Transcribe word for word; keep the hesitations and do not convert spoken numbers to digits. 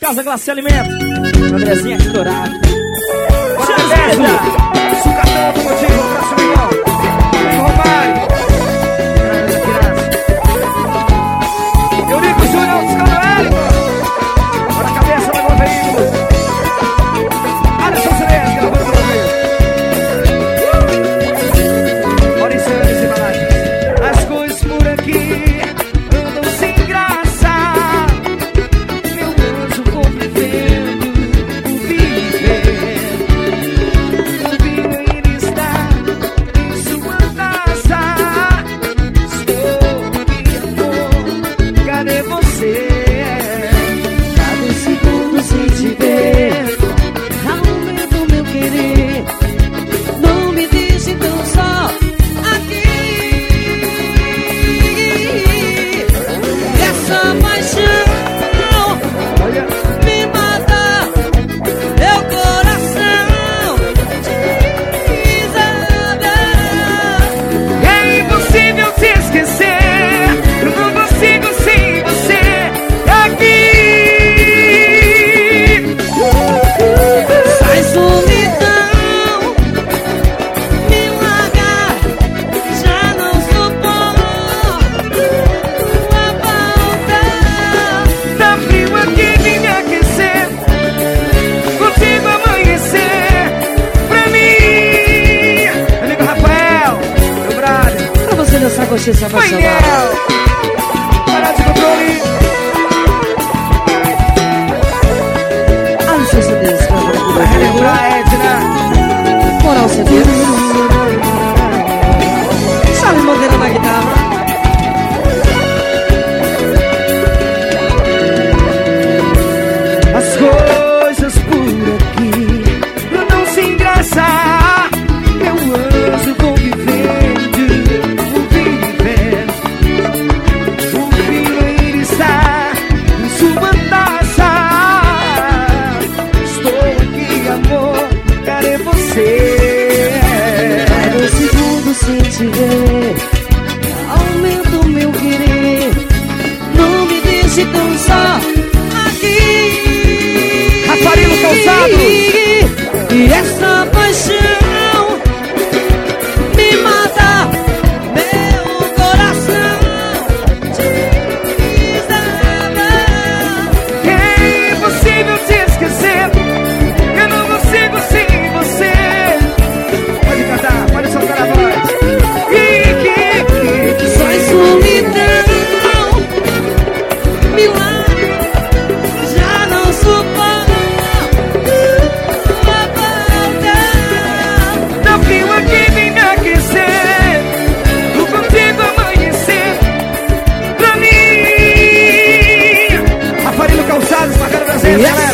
Casa Glace Alimentos. Andrezinha estourado. Bora, beleza! Sucatão do motivo, próximo irmão. Romário. Eurico Júnior, buscando ele. Bora a cabeça, levou o veículo. Alisson Silêncio, gravando pelo meio. Maurício Anos e Balagem. As coisas por aqui andam sem graça. Meu anjo vou vivendo o viver. O vinho ainda está em sua taça. Estou aqui, amor. Cadê você? Cada segundo sem te ver, aumenta o meu querer. Não me deixe tão só aqui. Essa paixão Olha, me mata, meu coração desaba. é impossível se esquecer. Eu não consigo sem você aqui. Sai solidão, me larga, já não suporto a falta. Tá frio aqui, vem me aquecer. Contigo amanhecer pra mim. Amigo Rafael, meu brother. Pra você dançar com você se apaixonar. Painel. Para de controle. Ah, não sei se Deus vai Pra relembrar, Edna. Moral C D. Sabe Modeira na guitarra. As coisas por aqui andam sem graça. Meu anjo vou vivendo, vou vivendo. O vinho ainda está em sua taça. Estou aqui, amor, cadê você? Cada segundo sem te ver, aumenta o meu querer. Não me deixe tão só aqui. Rafarino Calçados. E essa paixão me mata, meu coração desaba. É impossível te esquecer. Eu não consigo sem você. Pode cantar, pode soltar a voz. E que, que, Sai solidão, me larga, já não suporto a falta. Tá frio aqui, vem me aquecer. Vou contigo amanhecer pra mim. Rafarino Calçados, marcando presença, E galera.